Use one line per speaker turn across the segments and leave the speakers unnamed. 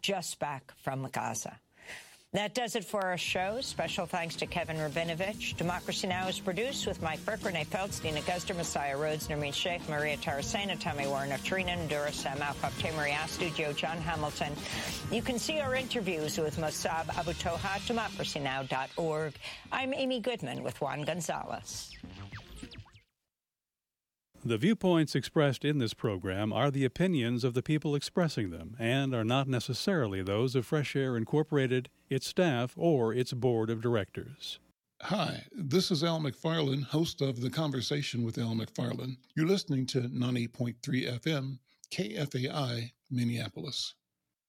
just back from Gaza. That does it for our show. Special thanks to Kevin Rabinovich. Democracy Now! Is produced with Mike Burke, Renee Feltz, Dina Guster, Messiah Rhodes, Nermeen Sheikh, Maria Tarasena, Tommy Warner, Trina Ndura, Sam Alcoff, Tamari Studio, John Hamilton. You can see our interviews with Mossab Abu Toha at democracynow.org. I'm Amy Goodman with Juan Gonzalez.
The viewpoints expressed in this program are the opinions of the people expressing them and are not necessarily those of Fresh Air Incorporated, its staff, or its board of directors.
Hi, this is Al McFarland, host of The Conversation with Al McFarland. You're listening to 98.3 FM, KFAI, Minneapolis.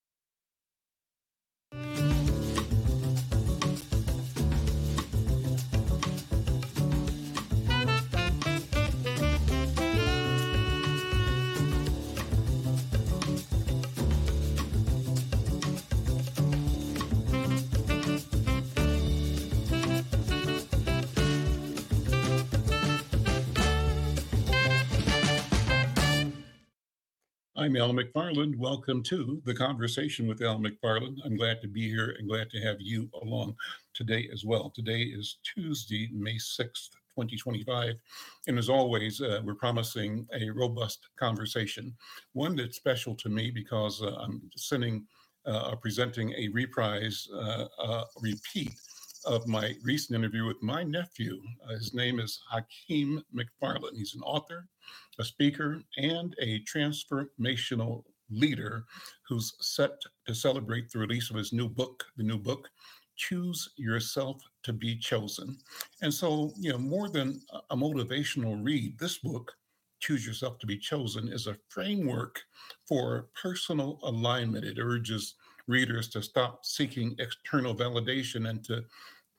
I'm Al McFarland. Welcome to The Conversation with Al McFarland. I'm glad to be here and glad to have you along today as well. Today is Tuesday, May 6th, 2025. And as always, we're promising a robust conversation, one that's special to me because I'm presenting a reprise, repeat of my recent interview with my nephew. His name is Hakeem McFarland. He's an author, a speaker, and a transformational leader who's set to celebrate the release of his new book, Choose Yourself to Be Chosen. And so, more than a motivational read, this book, Choose Yourself to Be Chosen, is a framework for personal alignment. It urges readers to stop seeking external validation and to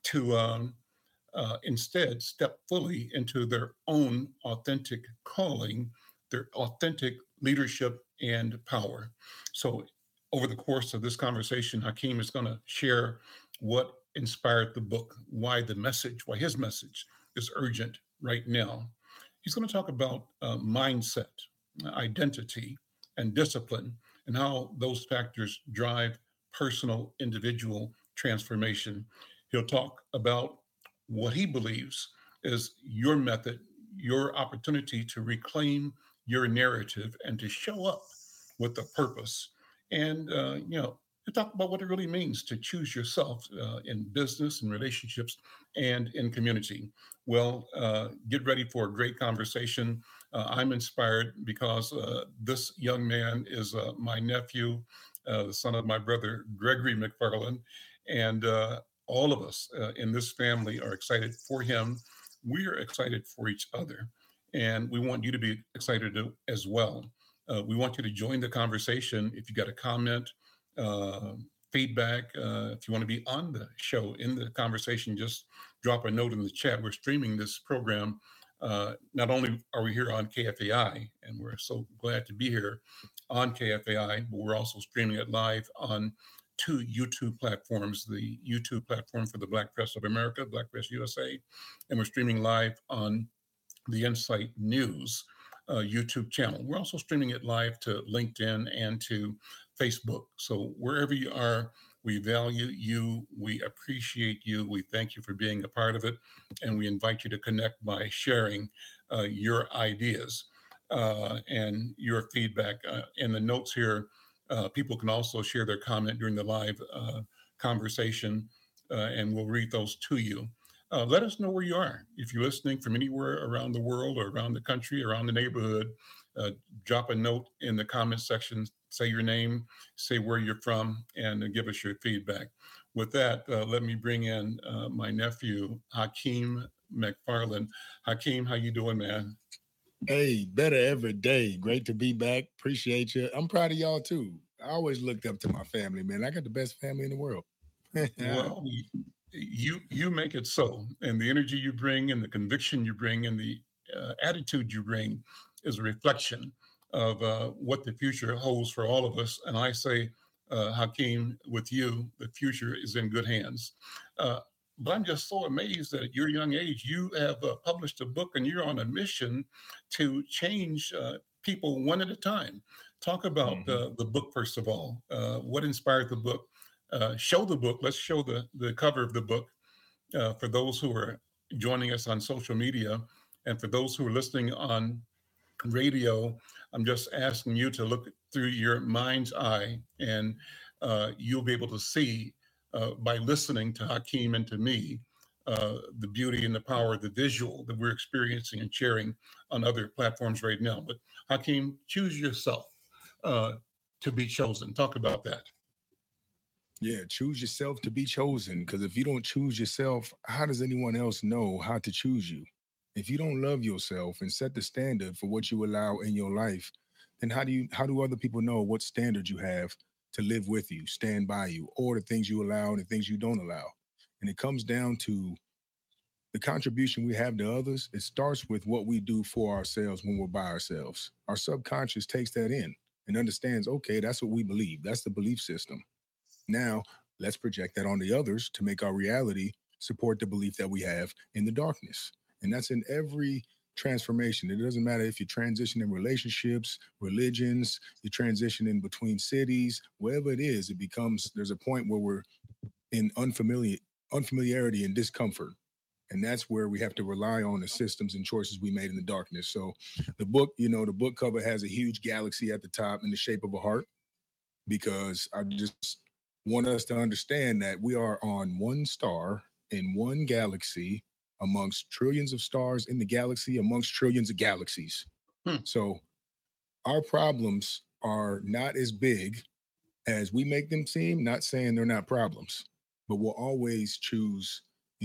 instead step fully into their own authentic calling, their authentic leadership and power. So over the course of this conversation, Hakeem is going to share what inspired the book, why his message is urgent right now. He's going to talk about mindset, identity, and discipline, and how those factors drive personal, individual transformation. He'll talk about what he believes is your method, your opportunity to reclaim your narrative and to show up with a purpose. And, he'll talk about what it really means to choose yourself in business and relationships and in community. Well, get ready for a great conversation. I'm inspired because this young man is my nephew, the son of my brother, Gregory McFarland. And all of us in this family are excited for him. We are excited for each other. And we want you to be excited as well. We want you to join the conversation. If you got a comment, feedback, if you want to be on the show, in the conversation, just drop a note in the chat. We're streaming this program. Not only are we here on KFAI, and we're so glad to be here on KFAI, but we're also streaming it live on two YouTube platforms, the YouTube platform for the Black Press of America, Black Press USA, and we're streaming live on the Insight News YouTube channel. We're also streaming it live to LinkedIn and to Facebook. So wherever you are, we value you, we appreciate you, we thank you for being a part of it, and we invite you to connect by sharing your ideas and your feedback. In the notes here, people can also share their comment during the live conversation, and we'll read those to you. Let us know where you are. If you're listening from anywhere around the world or around the country, around the neighborhood, drop a note in the comment section, say your name, say where you're from, and give us your feedback. With that, let me bring in my nephew, Hakeem McFarland. Hakeem, how you doing, man?
Hey, better every day. Great to be back. Appreciate you. I'm proud of y'all too. I always looked up to my family, man. I got the best family in the world.
Well, you make it so, and the energy you bring and the conviction you bring and the attitude you bring is a reflection of what the future holds for all of us. And I say, Hakeem, with you, the future is in good hands. But I'm just so amazed that at your young age, you have published a book and you're on a mission to change people one at a time, Talk about the book, first of all. What inspired the book? Show the book. Let's show the cover of the book for those who are joining us on social media. And for those who are listening on radio, I'm just asking you to look through your mind's eye, and you'll be able to see by listening to Hakeem and to me the beauty and the power of the visual that we're experiencing and sharing on other platforms right now. But Hakeem, choose yourself to be chosen. Talk about that.
Yeah, choose yourself to be chosen. Because if you don't choose yourself, how does anyone else know how to choose you? If you don't love yourself and set the standard for what you allow in your life, then how do other people know what standard you have to live with you, stand by you, or the things you allow and the things you don't allow? And it comes down to the contribution we have to others. It starts with what we do for ourselves when we're by ourselves. Our subconscious takes that in and understands, okay, that's what we believe. That's the belief system. Now, let's project that on the others to make our reality support the belief that we have in the darkness. And that's in every transformation. It doesn't matter if you transition in relationships, religions, you transition in between cities, wherever it is, there's a point where we're in unfamiliarity and discomfort. And that's where we have to rely on the systems and choices we made in the darkness. So the book cover has a huge galaxy at the top in the shape of a heart, because I just want us to understand that we are on one star in one galaxy amongst trillions of stars in the galaxy, amongst trillions of galaxies. So our problems are not as big as we make them seem, not saying they're not problems, but we'll always choose,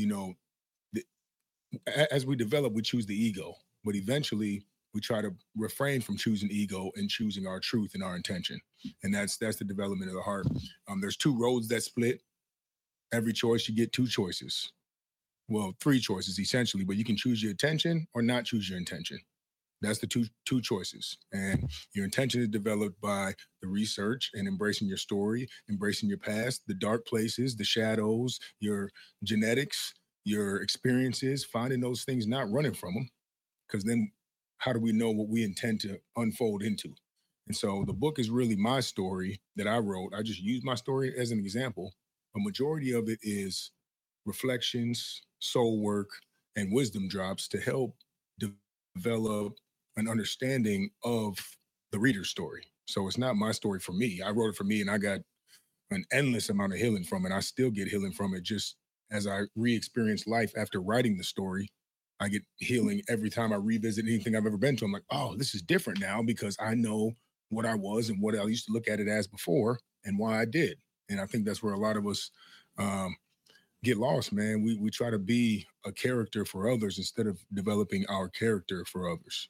as we develop, we choose the ego, but eventually we try to refrain from choosing ego and choosing our truth and our intention. And that's the development of the heart. There's two roads that split. Every choice, you get two choices. Well, three choices essentially, but you can choose your intention or not choose your intention. That's the two choices. And your intention is developed by the research and embracing your story, embracing your past, the dark places, the shadows, your genetics, your experiences, finding those things, not running from them. Because then how do we know what we intend to unfold into? And so the book is really my story that I wrote. I just use my story as an example. A majority of it is reflections, soul work, and wisdom drops to help develop an understanding of the reader's story. So it's not my story for me. I wrote it for me, and I got an endless amount of healing from it. I still get healing from it. Just as I re-experience life after writing the story, I get healing every time I revisit anything I've ever been to. I'm like, oh, this is different now because I know what I was and what I used to look at it as before and why I did. And I think that's where a lot of us get lost, man. We try to be a character for others instead of developing our character for others.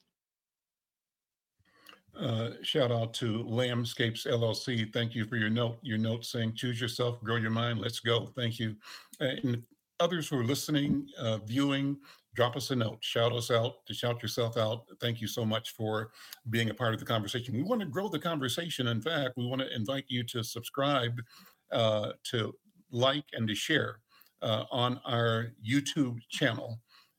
Shout out to Lambscapes LLC. Thank you for your note. Your note saying, choose yourself, grow your mind. Let's go. Thank you. And others who are listening, viewing, drop us a note. Shout us out, to shout yourself out. Thank you so much for being a part of the conversation. We want to grow the conversation. In fact, we want to invite you to subscribe, to like, and to share on our YouTube channel.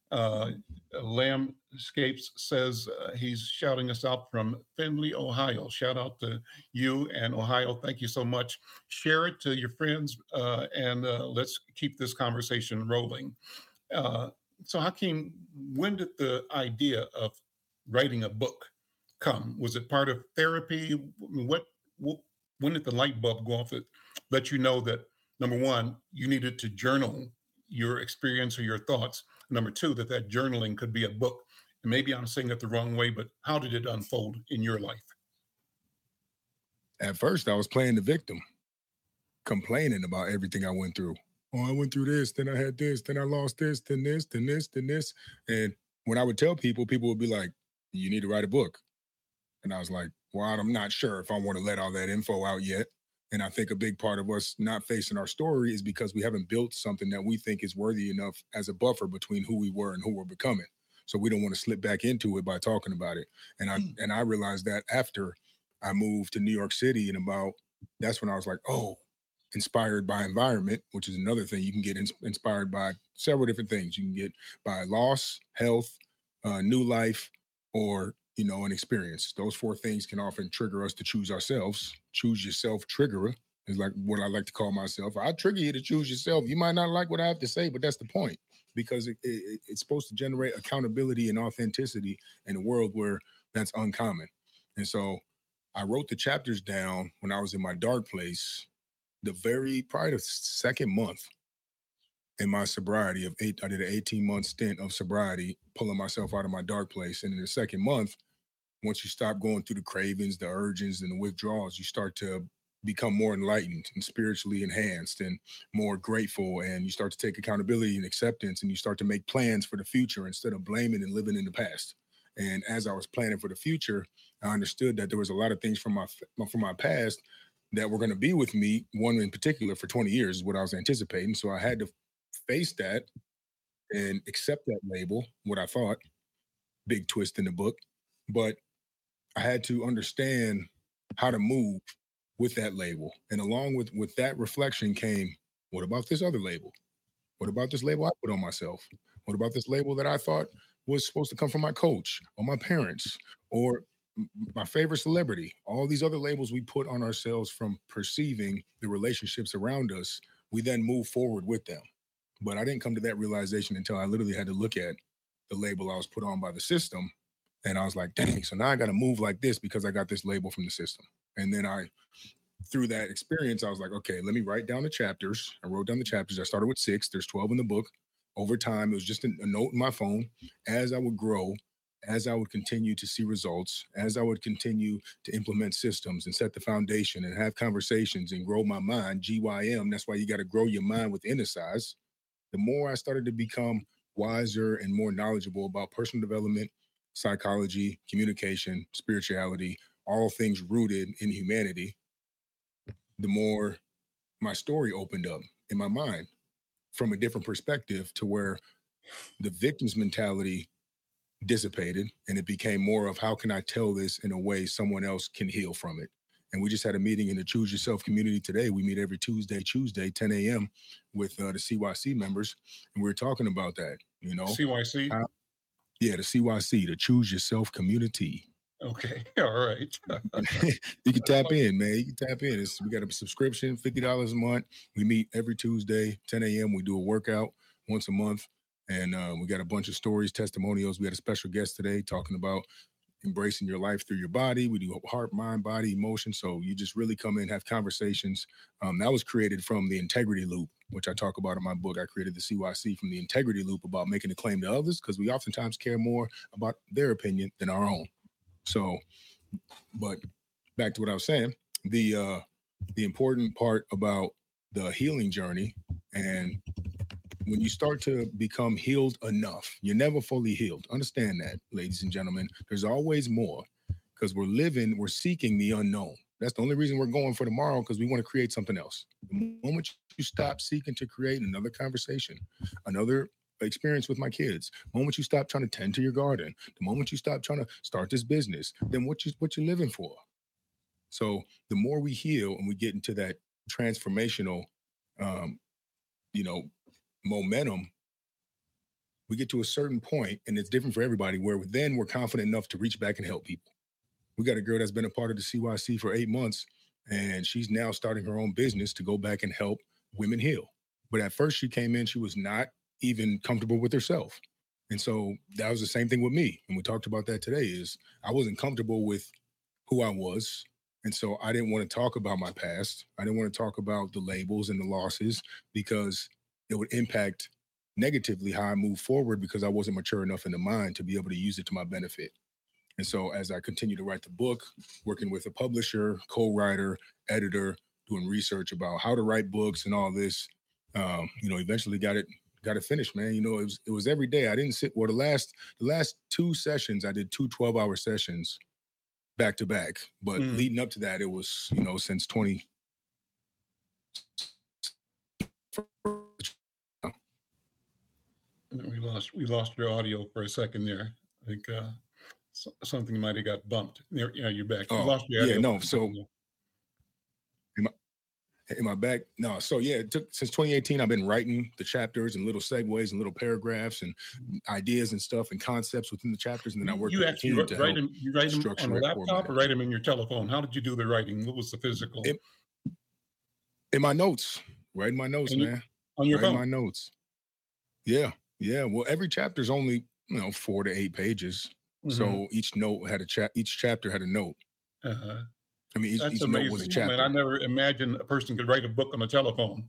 Lambscapes says he's shouting us out from Findlay, Ohio. Shout out to you and Ohio. Thank you so much. Share it to your friends, and let's keep this conversation rolling. So Hakeem, when did the idea of writing a book come? Was it part of therapy? When did the light bulb go off that let you know that, number one, you needed to journal your experience or your thoughts? Number two, that journaling could be a book. And maybe I'm saying it the wrong way, but how did it unfold in your life?
At first, I was playing the victim, complaining about everything I went through. Oh, I went through this, then I had this, then I lost this, then this, then this, then this. And when I would tell people, people would be like, you need to write a book. And I was like, well, I'm not sure if I want to let all that info out yet. And I think a big part of us not facing our story is because we haven't built something that we think is worthy enough as a buffer between who we were and who we're becoming. So we don't want to slip back into it by talking about it. And I realized that after I moved to New York City, and that's when I was like, oh, inspired by environment, which is another thing. You can get inspired by several different things. You can get by loss, health, new life, or and experience. Those 4 things can often trigger us to choose ourselves. Choose yourself triggerer is like what I like to call myself. I trigger you to choose yourself. You might not like what I have to say, but that's the point, because it's supposed to generate accountability and authenticity in a world where that's uncommon. And so I wrote the chapters down when I was in my dark place, probably the second month in my sobriety of 8. I did an 18-month stint of sobriety, pulling myself out of my dark place. And in the second month, once you stop going through the cravings, the urges, and the withdrawals, you start to become more enlightened and spiritually enhanced and more grateful. And you start to take accountability and acceptance, and you start to make plans for the future instead of blaming and living in the past. And as I was planning for the future, I understood that there was a lot of things from my past that were going to be with me, one in particular for 20 years is what I was anticipating. So I had to face that and accept that label, what I thought, big twist in the book. But I had to understand how to move with that label. And along with that reflection came, what about this other label? What about this label I put on myself? What about this label that I thought was supposed to come from my coach or my parents or my favorite celebrity? All these other labels we put on ourselves from perceiving the relationships around us, we then move forward with them. But I didn't come to that realization until I literally had to look at the label I was put on by the system. And I was like, dang, so now I got to move like this because I got this label from the system. And then through that experience, I was like, okay, let me write down the chapters. I wrote down the chapters. I started with 6. There's 12 in the book. Over time, it was just a note in my phone. As I would grow, as I would continue to see results, as I would continue to implement systems and set the foundation and have conversations and grow my mind, GYM, that's why you got to grow your mind with inner size. The more I started to become wiser and more knowledgeable about personal development, psychology, communication, spirituality, all things rooted in humanity, the more my story opened up in my mind from a different perspective, to where the victim's mentality dissipated and it became more of, how can I tell this in a way someone else can heal from it? And we just had a meeting in the Choose Yourself community today. We meet every Tuesday, 10 a.m. with the CYC members. And we were talking about that,
CYC?
The CYC, the Choose Yourself community.
Okay. All right.
You can tap in, man. You can tap in. We got a subscription, $50 a month. We meet every Tuesday, 10 a.m. We do a workout once a month. And we got a bunch of stories, testimonials. We had a special guest today talking about embracing your life through your body. We do heart, mind, body, emotion. So you just really come in, have conversations. That was created from the integrity loop, which I talk about in my book. I created the CYC from the integrity loop about making a claim to others, because we oftentimes care more about their opinion than our own. So, but back to what I was saying, the important part about the healing journey, and when you start to become healed enough, you're never fully healed. Understand that, ladies and gentlemen. There's always more, because we're seeking the unknown. That's the only reason we're going for tomorrow, because we want to create something else. The moment you stop seeking to create another conversation, another experience with my kids, the moment you stop trying to tend to your garden, the moment you stop trying to start this business, then what you're living for. So the more we heal and we get into that transformational, momentum, we get to a certain point, and it's different for everybody, where then we're confident enough to reach back and help people. We got a girl that's been a part of the CYC for 8 months, and she's now starting her own business to go back and help women heal. But at first she came in, she was not even comfortable with herself. And so that was the same thing with me. And we talked about that today, is I wasn't comfortable with who I was. And so I didn't want to talk about my past. I didn't want to talk about the labels and the losses, because it would impact negatively how I move forward, because I wasn't mature enough in the mind to be able to use it to my benefit. And so as I continue to write the book, working with a publisher, co-writer, editor, doing research about how to write books and all this, eventually got it finished, man. It was every day. I didn't sit. Well, the last 2 sessions, I did 2 12-hour sessions back to back. But leading up to that, it was, since 20.
We lost your audio for a second there. I think something might have got bumped. There, yeah, you're back. You lost your audio.
Yeah, no. So, in my back. No, so yeah, it took since 2018. I've been writing the chapters and little segues and little paragraphs and ideas and stuff and concepts within the chapters. And then I work
You
with the
actually
team to
write
help
them. You write them on
structure
a
it,
laptop
format
or
it.
write them in your telephone? How did you do the writing? What was the physical?
In my notes, writing my notes, man.
On your
writing
phone?
my notes. Yeah. Well, every chapter is only 4 to 8 pages. So each chapter had a note. I mean,
That's
each
amazing.
note was a chapter.
Man, I never imagined a person could write a book on a telephone.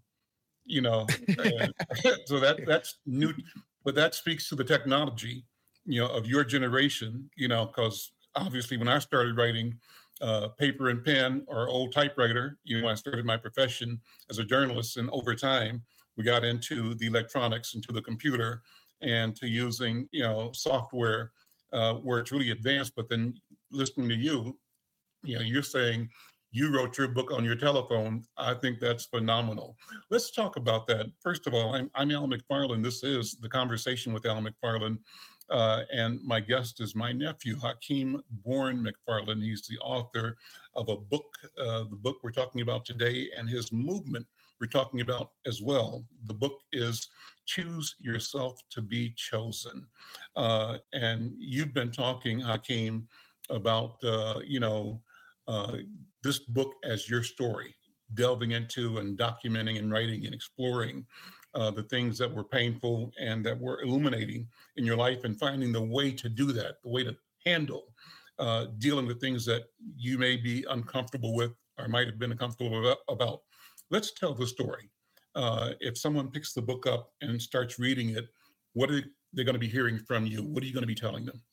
So that's new, but that speaks to the technology, of your generation. Because obviously, when I started writing, paper and pen or old typewriter, I started my profession as a journalist, and over time, we got into the electronics, into the computer, and to using software where it's really advanced. But then listening to you. You're saying you wrote your book on your telephone. I think that's phenomenal. Let's talk about that. First of all, I'm Al McFarland. This is The Conversation with Al McFarland. And my guest is my nephew, Hakeem Bourne McFarland. He's the author of a book, the book we're talking about today, and his movement we're talking about as well. The book is Choose Yourself to Be Chosen. And you've been talking, Hakeem, about, this book as your story, delving into and documenting and writing and exploring the things that were painful and that were illuminating in your life, and finding the way to do that, the way to handle dealing with things that you may be uncomfortable with or might have been uncomfortable about. Let's tell the story. If someone picks the book up and starts reading it, what are they going to be hearing from you? What are you going to be telling them?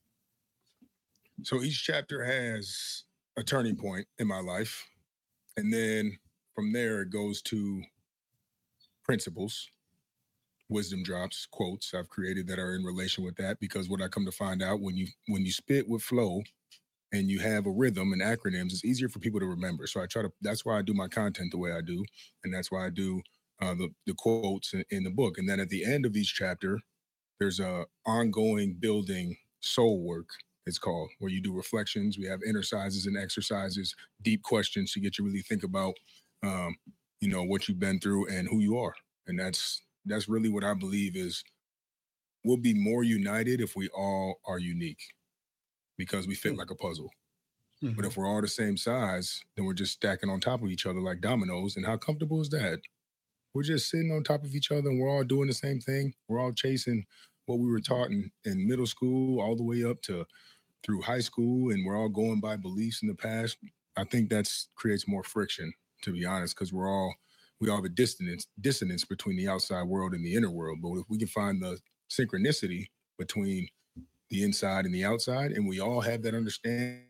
So each chapter has a turning point in my life. And then from there, it goes to principles, wisdom drops, quotes I've created that are in relation with that. Because what I come to find out, when you spit with flow and you have a rhythm and acronyms, it's easier for people to remember. So that's why I do my content the way I do. And that's why I do the quotes in the book. And then at the end of each chapter, there's a ongoing building soul work, it's called, where you do reflections. We have exercises and exercises, deep questions to get you really think about, what you've been through and who you are. And that's really what I believe is we'll be more united if we all are unique, because we fit like a puzzle. But if we're all the same size, then we're just stacking on top of each other like dominoes. And how comfortable is that? We're just sitting on top of each other and we're all doing the same thing. We're all chasing what we were taught in middle school all the way up to through high school, and we're all going by beliefs in the past. I think creates more friction, to be honest, because we all have a dissonance between the outside world and the inner world. But if we can find the synchronicity between the inside and the outside, and we all have that understanding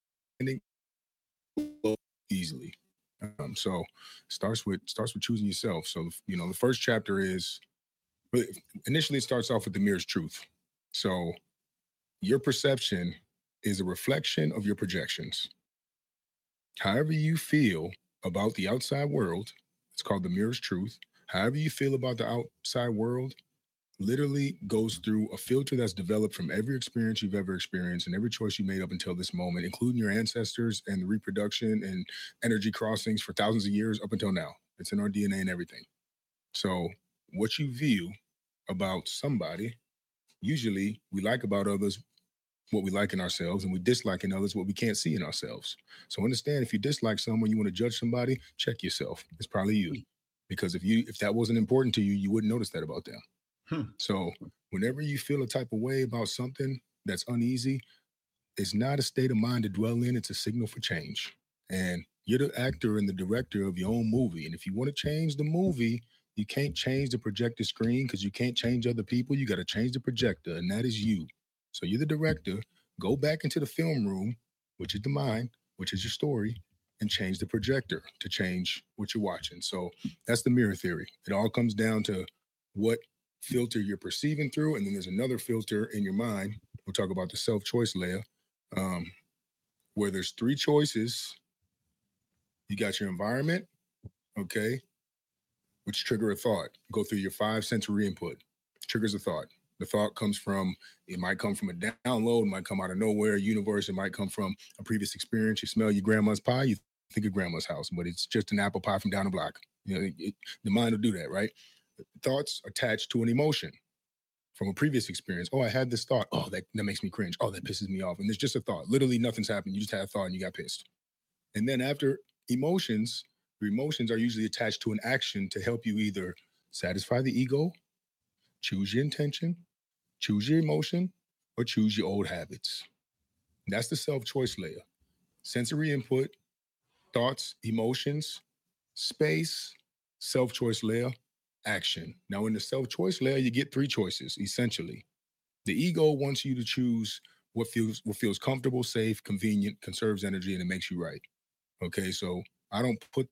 easily. So starts with choosing yourself. So the first chapter is initially it starts off with the mirror's truth. So your perception is a reflection of your projections. However you feel about the outside world, it's called the mirror's truth. However you feel about the outside world literally goes through a filter that's developed from every experience you've ever experienced and every choice you made up until this moment, including your ancestors and the reproduction and energy crossings for thousands of years up until now. It's in our DNA and everything. So what you view about somebody, usually we like about others what we like in ourselves, and we dislike in others what we can't see in ourselves. So understand, if you dislike someone, you want to judge somebody, check yourself. It's probably you. Because if that wasn't important to you, you wouldn't notice that about them. So whenever you feel a type of way about something that's uneasy, it's not a state of mind to dwell in, it's a signal for change. And you're the actor and the director of your own movie. And if you want to change the movie, you can't change the projector screen because you can't change other people. You got to change the projector, and that is you. So you're the director. Go back into the film room, which is the mind, which is your story, and change the projector to change what you're watching. So that's the mirror theory. It all comes down to what filter you're perceiving through, and then there's another filter in your mind. We'll talk about the self-choice layer, where there's 3 choices. You got your environment, okay, which trigger a thought. Go through your 5 sensory input. Triggers a thought. The thought it might come from a download, it might come out of nowhere, universe, it might come from a previous experience. You smell your grandma's pie, you think of grandma's house, but it's just an apple pie from down the block. You know, the mind will do that, right? Thoughts attached to an emotion from a previous experience. Oh, I had this thought. Oh, that makes me cringe. Oh, that pisses me off. And it's just a thought. Literally nothing's happened. You just had a thought and you got pissed. And then after emotions, your emotions are usually attached to an action to help you either satisfy the ego, choose your intention, choose your emotion, or choose your old habits. That's the self-choice layer. Sensory input, thoughts, emotions, space, self-choice layer, action. Now, in the self-choice layer, you get three choices, essentially. The ego wants you to choose what feels comfortable, safe, convenient, conserves energy, and it makes you right. Okay, so I don't put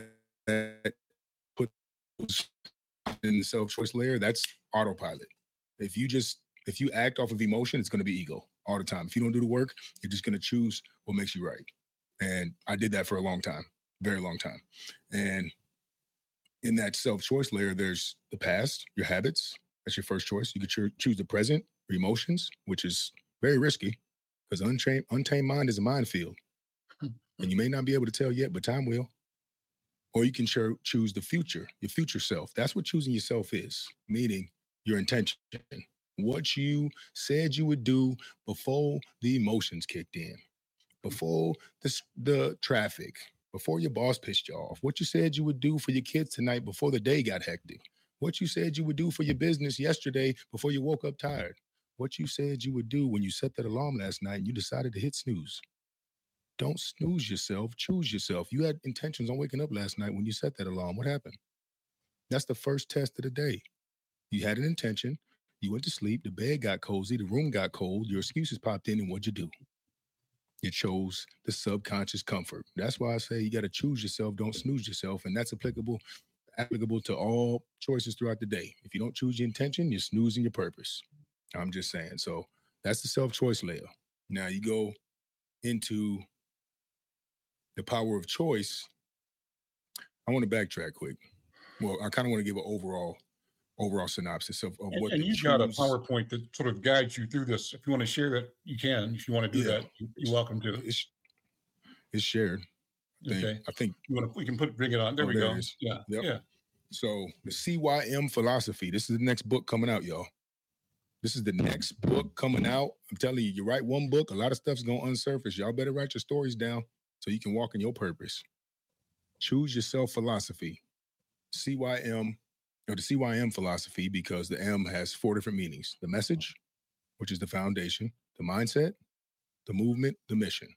in the self-choice layer. That's autopilot. If you act off of emotion, it's going to be ego all the time. If you don't do the work, you're just going to choose what makes you right. And I did that for a long time, very long time. And in that self-choice layer, there's the past, your habits. That's your first choice. You could choose the present, your emotions, which is very risky because untamed mind is a minefield. And you may not be able to tell yet, but time will. Or you can choose the future, your future self. That's what choosing yourself is, meaning your intention. What you said you would do before the emotions kicked in, before the traffic, before your boss pissed you off, what you said you would do for your kids tonight before the day got hectic, what you said you would do for your business yesterday before you woke up tired, what you said you would do when you set that alarm last night and you decided to hit snooze. Don't snooze yourself, choose yourself. You had intentions on waking up last night when you set that alarm. What happened? That's the first test of the day. You had an intention, you went to sleep, the bed got cozy, the room got cold, your excuses popped in, and what'd you do? You chose the subconscious comfort. That's why I say you got to choose yourself, don't snooze yourself. And that's applicable to all choices throughout the day. If you don't choose your intention, you're snoozing your purpose. I'm just saying. So that's the self-choice layer. Now you go into the power of choice. I want to backtrack quick. Well, I kind of want to give an overall synopsis of what.
And you've got a PowerPoint that sort of guides you through this. If you want to share that, you can. If you want to do that, you're welcome to.
It's shared.
Okay.
I think
we can bring it on. There we go. Yeah.
Yep.
Yeah.
So the CYM philosophy. This is the next book coming out, y'all. This is the next book coming out. I'm telling you, you write one book, a lot of stuff's going to unsurface. Y'all better write your stories down so you can walk in your purpose. Choose yourself philosophy. CYM, or the CYM philosophy, because the M has 4 different meanings. The message, which is the foundation, the mindset, the movement, the mission.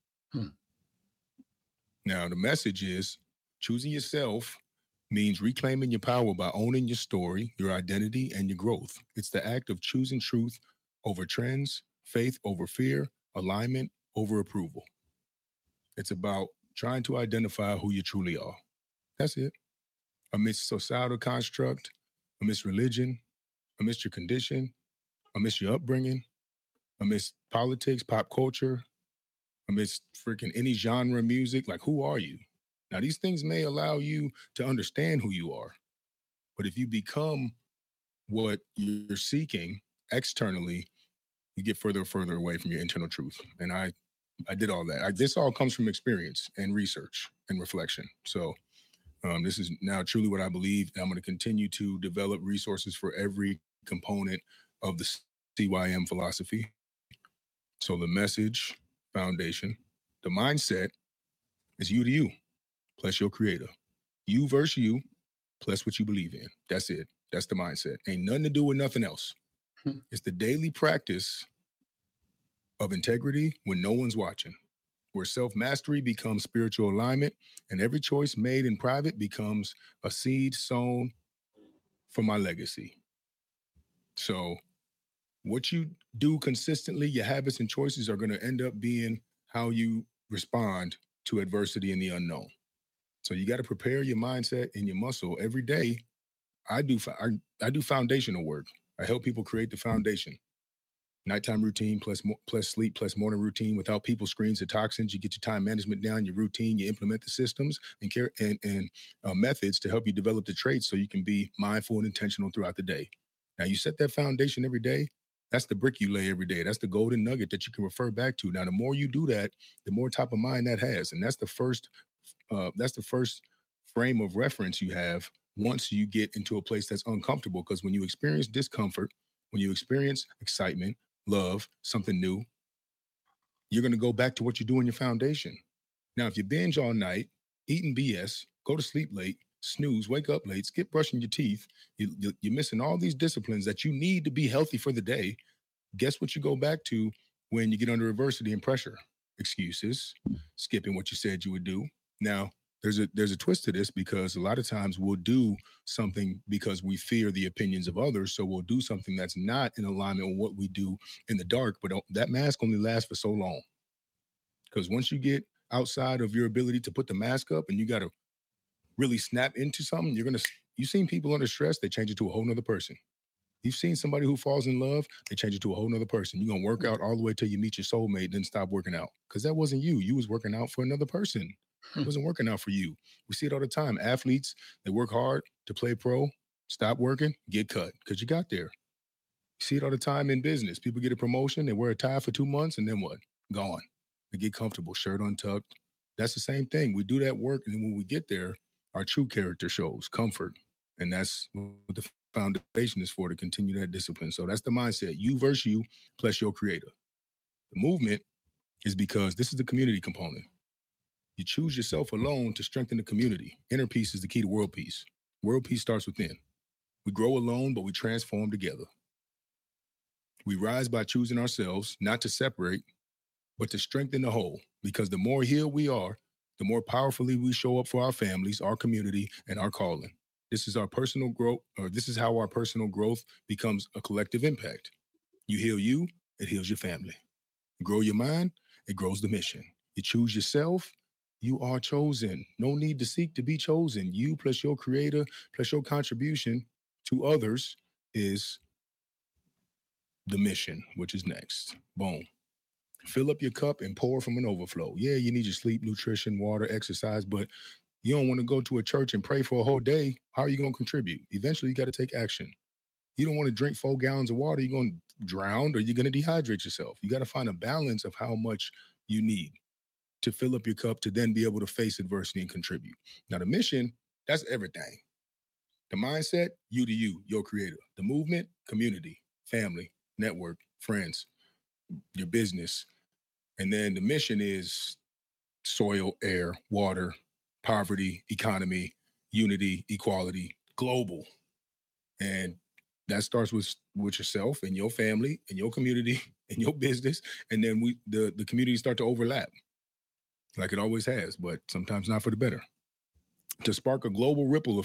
Now, the message is choosing yourself means reclaiming your power by owning your story, your identity, and your growth. It's the act of choosing truth over trends, faith over fear, alignment over approval. It's about trying to identify who you truly are. That's it. Amidst societal construct, amidst religion, amidst your condition, amidst your upbringing, amidst politics, pop culture, amidst freaking any genre of music, like who are you? Now, these things may allow you to understand who you are, but if you become what you're seeking externally, you get further and further away from your internal truth. And I did all that. This all comes from experience and research and reflection. So this is now truly what I believe. I'm going to continue to develop resources for every component of the CYM philosophy. So the message, foundation, the mindset is you to you, plus your creator. You versus you, plus what you believe in. That's it. That's the mindset. Ain't nothing to do with nothing else. It's the daily practice of integrity when no one's watching, where self-mastery becomes spiritual alignment, and every choice made in private becomes a seed sown for my legacy. So what you do consistently, your habits and choices are going to end up being how you respond to adversity and the unknown. So you got to prepare your mindset and your muscle every day. I do foundational work. I help people create the foundation. Nighttime routine plus sleep plus morning routine. Without people, screens, and toxins, you get your time management down, your routine, you implement the systems and methods to help you develop the traits so you can be mindful and intentional throughout the day. Now, you set that foundation every day. That's the brick you lay every day. That's the golden nugget that you can refer back to. Now, the more you do that, the more top of mind that has. And that's the first first frame of reference you have once you get into a place that's uncomfortable. Because when you experience discomfort, when you experience excitement, love, something new, you're going to go back to what you do in your foundation. Now, if you binge all night, eating BS, go to sleep late, snooze, wake up late, skip brushing your teeth, you're missing all these disciplines that you need to be healthy for the day. Guess what you go back to when you get under adversity and pressure? Excuses, skipping what you said you would do. Now, there's a twist to this, because a lot of times we'll do something because we fear the opinions of others. So we'll do something that's not in alignment with what we do in the dark. But that mask only lasts for so long. Because once you get outside of your ability to put the mask up and you got to really snap into something, you've seen people under stress, they change it to a whole nother person. You've seen somebody who falls in love, they change it to a whole nother person. You're going to work out all the way till you meet your soulmate, then stop working out. Because that wasn't you. You was working out for another person. It wasn't working out for you. We see it all the time. Athletes, they work hard to play pro, stop working, get cut because you got there. You see it all the time in business. People get a promotion, they wear a tie for 2 months, and then what? Gone. They get comfortable, shirt untucked. That's the same thing. We do that work, and then when we get there, our true character shows, comfort. And that's what the foundation is for, to continue that discipline. So that's the mindset, you versus you plus your creator. The movement is because this is the community component. You choose yourself alone to strengthen the community. Inner peace is the key to world peace. World peace starts within. We grow alone, but we transform together. We rise by choosing ourselves, not to separate, but to strengthen the whole. Because the more healed we are, the more powerfully we show up for our families, our community, and our calling. This is our personal growth, or this is how our personal growth becomes a collective impact. You heal you, it heals your family. You grow your mind, it grows the mission. You choose yourself, you are chosen. No need to seek to be chosen. You plus your creator plus your contribution to others is the mission, which is next. Boom. Fill up your cup and pour from an overflow. Yeah, you need your sleep, nutrition, water, exercise, but you don't want to go to a church and pray for a whole day. How are you going to contribute? Eventually, you got to take action. You don't want to drink 4 gallons of water. You're going to drown, or you're going to dehydrate yourself. You got to find a balance of how much you need to fill up your cup to then be able to face adversity and contribute. Now, the mission, that's everything. The mindset, you to you, your creator. The movement, community, family, network, friends, your business. And then the mission is soil, air, water, poverty, economy, unity, equality, global. And that starts with yourself and your family and your community and your business. And then the communities start to overlap, like it always has, but sometimes not for the better. To spark a global ripple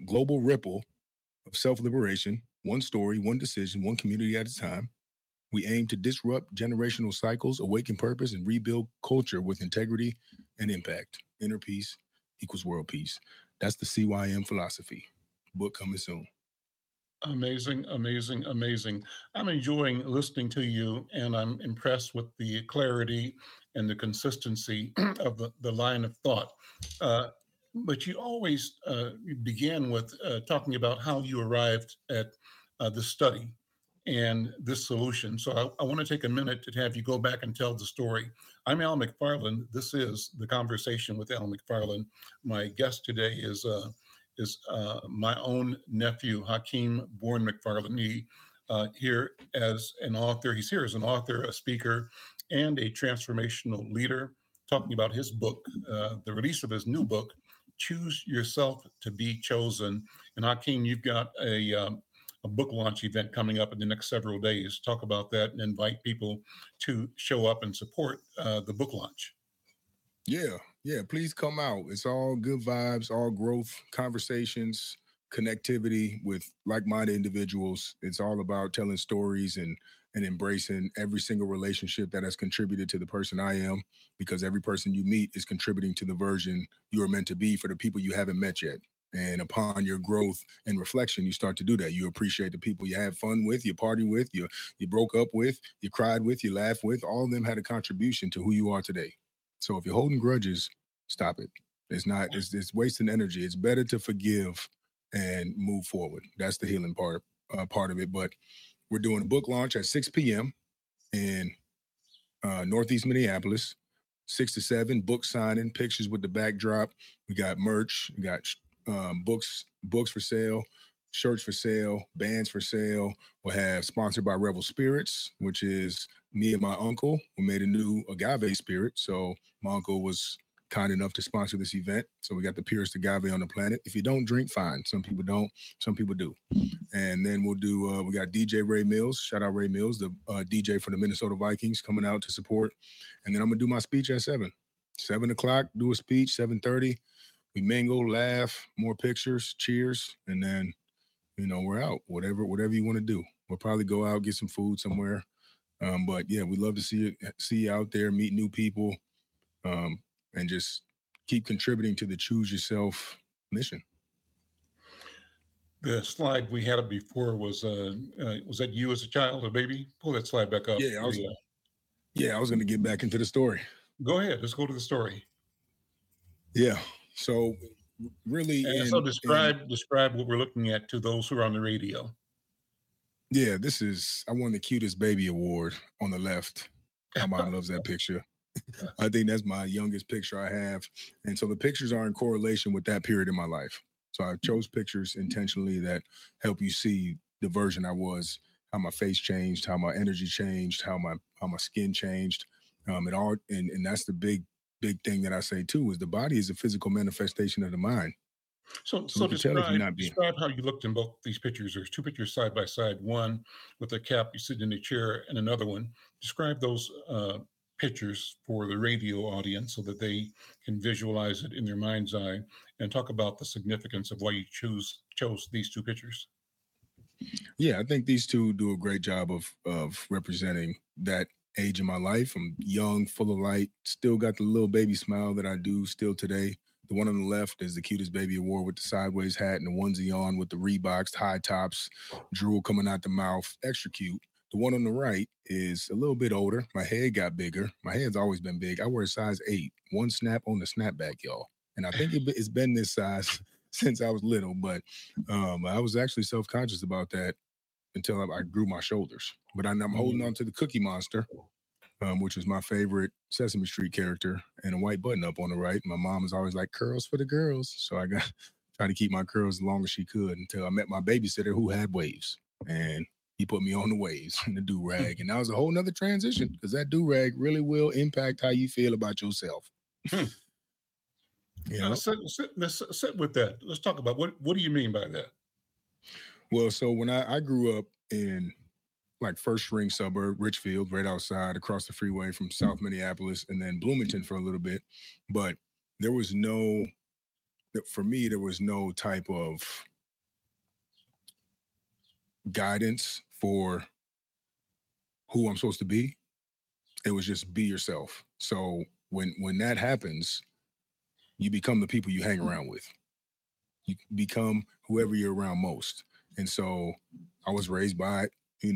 of self-liberation, one story, one decision, one community at a time, we aim to disrupt generational cycles, awaken purpose, and rebuild culture with integrity and impact. Inner peace equals world peace. That's the CYM philosophy. Book coming soon.
Amazing, amazing, amazing. I'm enjoying listening to you, and I'm impressed with the clarity and the consistency of the line of thought. But you always began with talking about how you arrived at the study and this solution. So I want to take a minute to have you go back and tell the story. I'm Al McFarland. This is The Conversation with Al McFarland. My guest today is my own nephew, Hakeem Bourne McFarland. He here as an author. He's here as an author, a speaker, and a transformational leader, talking about his book, the release of his new book, Choose Yourself to Be Chosen. And Hakeem, you've got a book launch event coming up in the next several days. Talk about that and invite people to show up and support the book launch.
Yeah, please come out. It's all good vibes, all growth, conversations, connectivity with like-minded individuals. It's all about telling stories and embracing every single relationship that has contributed to the person I am, because every person you meet is contributing to the version you are meant to be for the people you haven't met yet. And upon your growth and reflection, you start to do that. You appreciate the people you had fun with, you party with, you broke up with, you cried with, you laughed with. All of them had a contribution to who you are today. So if you're holding grudges, stop it. It's wasting energy. It's better to forgive and move forward. That's the healing part of it. But we're doing a book launch at 6 p.m. in Northeast Minneapolis. 6 to 7, book signing, pictures with the backdrop. We got merch. We got books for sale, shirts for sale, bands for sale. We'll have sponsored by Rebel Spirits, which is me and my uncle. We made a new agave spirit. So my uncle was kind enough to sponsor this event. So we got the purest agave on the planet. If you don't drink, fine. Some people don't. Some people do. And then we'll do, we got DJ Ray Mills. Shout out Ray Mills, the DJ for the Minnesota Vikings, coming out to support. And then I'm going to do my speech at 7. 7 o'clock, do a speech, 7:30. We mingle, laugh, more pictures, cheers. And then, we're out. Whatever you want to do. We'll probably go out, get some food somewhere. But yeah, we'd love to see you out there, meet new people, and just keep contributing to the Choose Yourself mission.
The slide we had up before was that you as a child, a baby? Pull that slide back up.
Yeah, I was going to get back into the story.
Go ahead. Let's go to the story.
Yeah. So really,
describe what we're looking at to those who are on the radio.
Yeah, I won the Cutest Baby Award on the left. My mom loves that picture. I think that's my youngest picture I have. And so the pictures are in correlation with that period in my life. So I chose pictures intentionally that help you see the version I was, how my face changed, how my energy changed, how my skin changed. And that's the big thing that I say too, is the body is a physical manifestation of the mind.
So describe how you looked in both these pictures. There's 2 pictures side by side, one with a cap, you sit in a chair, and another one. Describe those pictures for the radio audience so that they can visualize it in their mind's eye, and talk about the significance of why you chose these 2 pictures.
Yeah, I think these 2 do a great job of representing that age in my life. I'm young, full of light, still got the little baby smile that I do still today. The one on the left is the Cutest Baby Award with the sideways hat and the onesie on with the Reeboks, high tops, drool coming out the mouth, extra cute. The one on the right is a little bit older. My head got bigger. My head's always been big. I wear a size 8, 1 snap on the snapback, y'all. And I think it's been this size since I was little, but I was actually self-conscious about that until I grew my shoulders. But I'm holding on to the Cookie Monster, which is my favorite Sesame Street character, and a white button up on the right. My mom was always like, curls for the girls. So I got trying to keep my curls as long as she could until I met my babysitter who had waves. And he put me on the waves and the do-rag. And that was a whole nother transition, because that do-rag really will impact how you feel about yourself.
Let's sit with that. Let's talk about what do you mean by that?
Well, so when I grew up in like first ring suburb, Richfield, right outside across the freeway from South Minneapolis, and then Bloomington for a little bit. But there was no type of guidance for who I'm supposed to be. It was just be yourself. So when that happens, you become the people you hang around with. You become whoever you're around most. And so I was raised by,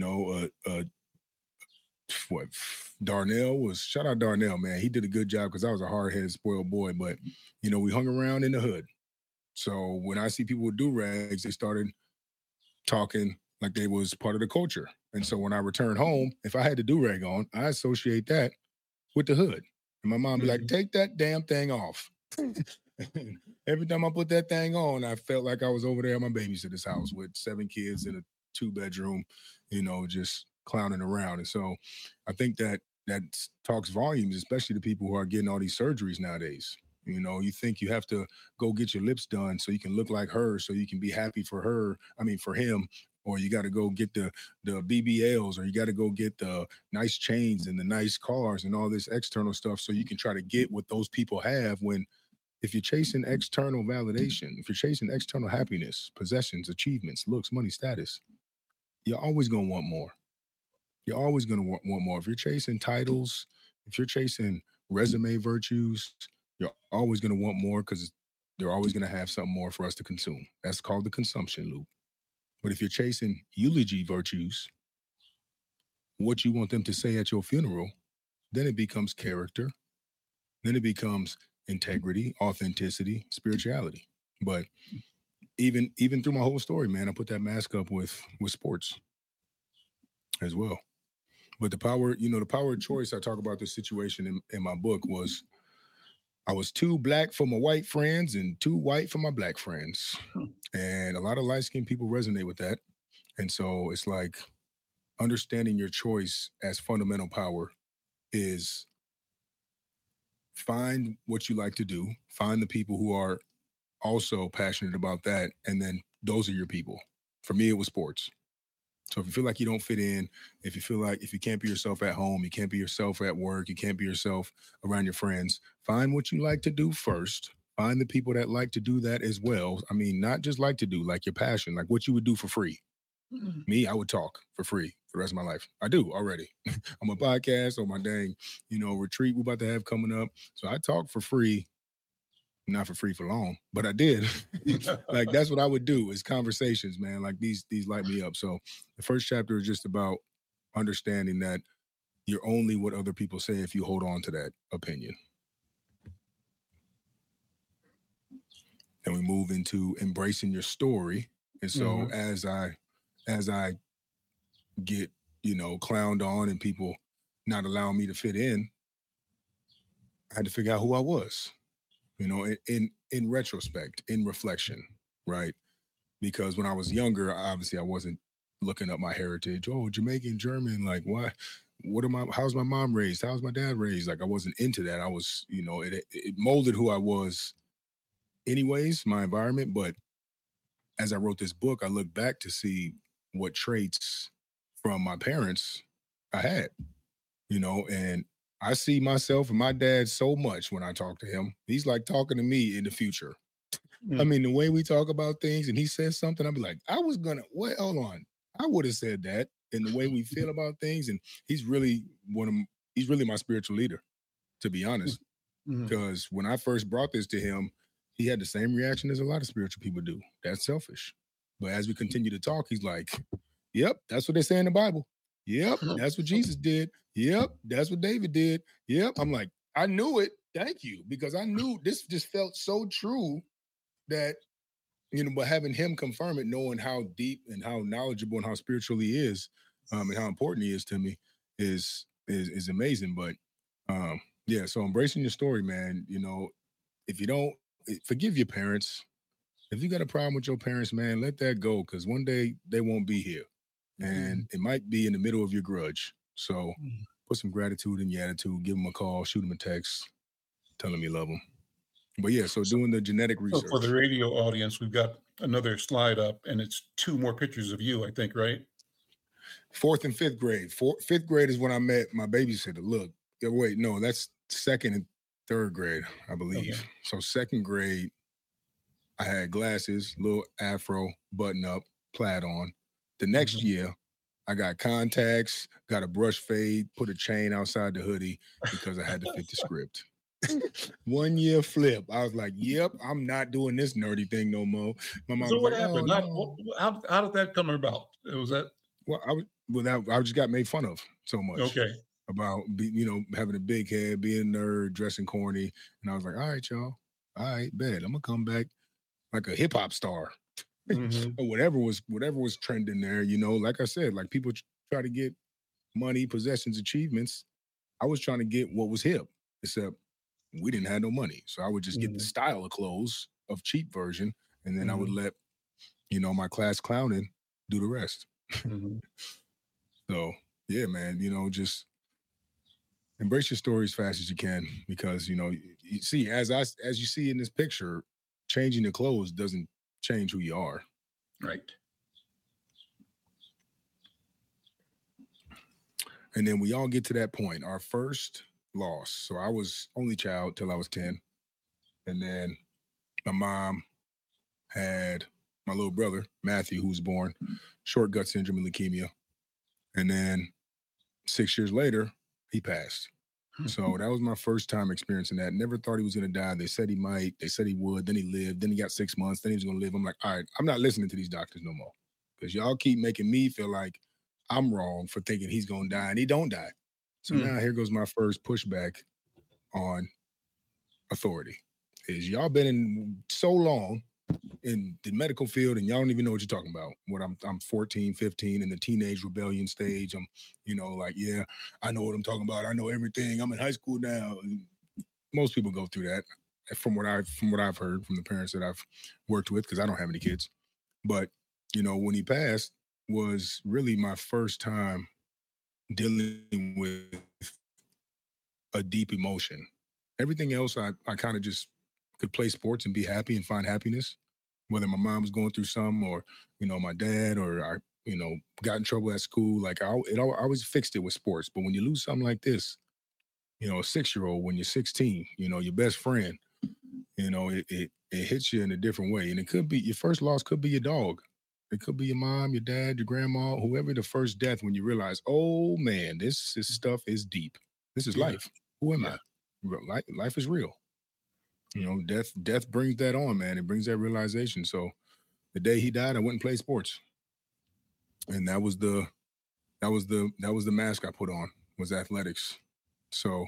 Darnell was, shout out Darnell, man. He did a good job because I was a hard-headed, spoiled boy, but, we hung around in the hood. So when I see people with do-rags, they started talking like they was part of the culture. And so when I returned home, if I had the do-rag on, I associate that with the hood. And my mom be like, take that damn thing off. Every time I put that thing on, I felt like I was over there at my babysitter's house with 7 kids in a 2-bedroom, just clowning around. And so I think that talks volumes, especially to people who are getting all these surgeries nowadays. You think you have to go get your lips done so you can look like her, so you can be happy for him, or you got to go get the BBLs, or you got to go get the nice chains and the nice cars and all this external stuff so you can try to get what those people have, when if you're chasing external validation, if you're chasing external happiness, possessions, achievements, looks, money, status, you're always going to want more. You're always going to want more. If you're chasing titles, if you're chasing resume virtues, you're always going to want more, because they're always going to have something more for us to consume. That's called the consumption loop. But if you're chasing eulogy virtues, what you want them to say at your funeral, then it becomes character. Then it becomes integrity, authenticity, spirituality. But even through my whole story, man, I put that mask up with sports as well. But the power, the power of choice, I talk about this situation in my book was I was too black for my white friends and too white for my black friends. And a lot of light-skinned people resonate with that. And so it's like understanding your choice as fundamental power is find what you like to do, find the people who are also passionate about that, and then those are your people. For me, it was sports. So if you feel like you don't fit in, if you feel like if you can't be yourself at home, you can't be yourself at work, you can't be yourself around your friends, find what you like to do first. Find the people that like to do that as well. I mean, not just like to do, like your passion, like what you would do for free. Mm-hmm. Me, I would talk for free for the rest of my life. I do already. I'm a podcast on my dang, retreat we're about to have coming up. So I talk for free. Not for free for long, but I did. Like that's what I would do is conversations, man. Like these light me up. So the first chapter is just about understanding that you're only what other people say if you hold on to that opinion. And we move into embracing your story. And so as I get, clowned on and people not allowing me to fit in, I had to figure out who I was. In retrospect, in reflection, right? Because when I was younger, obviously I wasn't looking up my heritage. Oh, Jamaican, German, like why? How's my mom raised? How's my dad raised? Like I wasn't into that. I was, it molded who I was anyways, my environment. But as I wrote this book, I looked back to see what traits from my parents I had, and I see myself and my dad so much when I talk to him. He's like talking to me in the future. I mean, the way we talk about things and he says something, I'll be like, hold on. I would have said that in the way we feel about things. And he's really my spiritual leader, to be honest. Because when I first brought this to him, he had the same reaction as a lot of spiritual people do. That's selfish. But as we continue to talk, he's like, yep, that's what they say in the Bible. Yep, that's what Jesus did. Yep, that's what David did. Yep. I'm like, I knew it. Thank you. Because I knew this just felt so true that, but having him confirm it, knowing how deep and how knowledgeable and how spiritual he is, and how important he is to me is amazing. But so embracing your story, man, if you don't forgive your parents, if you got a problem with your parents, man, let that go. Because one day they won't be here. And it might be in the middle of your grudge. So put some gratitude in your attitude, give them a call, shoot them a text, tell them you love them. But so doing the genetic research.
So for the radio audience, we've got another slide up and it's 2 more pictures of you, I think, right?
4th and 5th grade. 5th grade is when I met my babysitter. Look, wait, no, that's 2nd and 3rd grade, I believe. Okay. So 2nd grade, I had glasses, little afro, button up, plaid on. The next year, I got contacts, got a brush fade, put a chain outside the hoodie because I had to fit the script. 1 year flip. I was like, yep, I'm not doing this nerdy thing no more. My mom
so
was
what
like,
happened?
Oh, no.
How did that come about? Was that?
Well, I just got made fun of so much.
Okay.
About, having a big head, being a nerd, dressing corny. And I was like, all right, y'all. All right, bet. I'm going to come back like a hip hop star. Or whatever was trending there, like I said, like people try to get money, possessions, achievements. I was trying to get what was hip, except we didn't have no money. So I would just get the style of clothes of cheap version. And then I would let, my class clowning do the rest. So yeah, man, just embrace your story as fast as you can, because, you see, as you see in this picture, changing the clothes doesn't change who you are.
Right.
And then we all get to that point, our first loss. So I was only child till I was 10. And then my mom had my little brother, Matthew, who was born short gut syndrome and leukemia. And then 6 years later, he passed. So that was my first time experiencing that. Never thought he was going to die. They said he might. They said he would. Then he lived. Then he got 6 months. Then he was going to live. I'm like, all right, I'm not listening to these doctors no more, because y'all keep making me feel like I'm wrong for thinking he's going to die, and he don't die. So now here goes my first pushback on authority. Is y'all been in so long, in the medical field, and y'all don't even know what you're talking about. When I'm 14, 15 in the teenage rebellion stage. I'm, like, yeah, I know what I'm talking about. I know everything. I'm in high school now. Most people go through that, from what I've heard from the parents that I've worked with, because I don't have any kids. But when he passed, was really my first time dealing with a deep emotion. Everything else, I kind of just could play sports and be happy and find happiness, whether my mom was going through some, or my dad, or I got in trouble at school. Like I always fixed it with sports. But when you lose something like this, a 6-year-old, when you're 16, your best friend, it hits you in a different way. And it could be your first loss, could be your dog. It could be your mom, your dad, your grandma, whoever. The first death, when you realize, oh man, this stuff is deep. This is life. Who am I? Life is real. Death brings that on, man. It brings that realization. So the day he died, I went and played sports. And that was the mask I put on, was athletics. So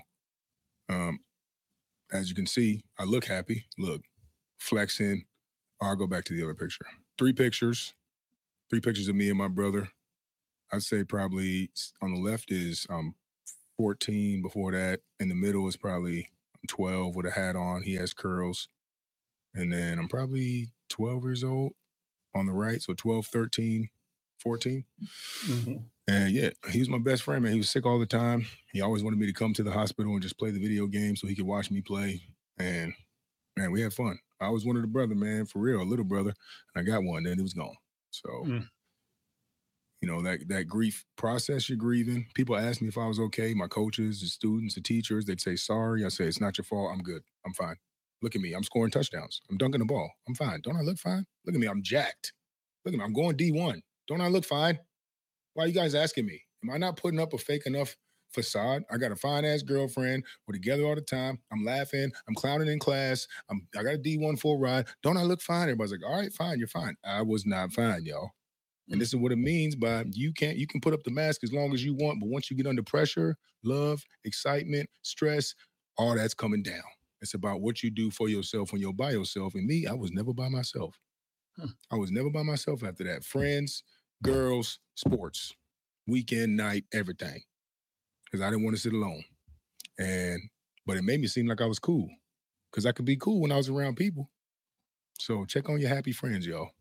as you can see, I look happy. Look, flexing. I'll go back to the other picture. 3 pictures of me and my brother. I'd say probably on the left is 14 before that. In the middle is probably 12 with a hat on. He has curls. And then I'm probably 12 years old on the right. So 12, 13, 14. Mm-hmm. And yeah, he was my best friend, man. He was sick all the time. He always wanted me to come to the hospital and just play the video game so he could watch me play. And man, we had fun. I was one of the brother, man, for real, a little brother. And I got one, then it was gone. So, that grief process, you're grieving. People ask me if I was okay. My coaches, the students, the teachers, they'd say, sorry. I say, it's not your fault. I'm good. I'm fine. Look at me. I'm scoring touchdowns. I'm dunking the ball. I'm fine. Don't I look fine? Look at me. I'm jacked. Look at me. I'm going D1. Don't I look fine? Why are you guys asking me? Am I not putting up a fake enough facade? I got a fine-ass girlfriend. We're together all the time. I'm laughing. I'm clowning in class. I got a D1 full ride. Don't I look fine? Everybody's like, all right, fine. You're fine. I was not fine, y'all. And this is what it means by you can put up the mask as long as you want, but once you get under pressure, love, excitement, stress, all that's coming down. It's about what you do for yourself when you're by yourself. And me, I was never by myself. I was never by myself after that. Friends, girls, sports, weekend, night, everything. Because I didn't want to sit alone. But it made me seem like I was cool. Because I could be cool when I was around people. So check on your happy friends, y'all.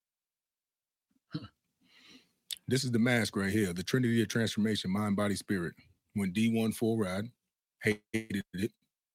This is the mask right here. The Trinity of Transformation, mind, body, spirit. Went D1 full ride. Hated it.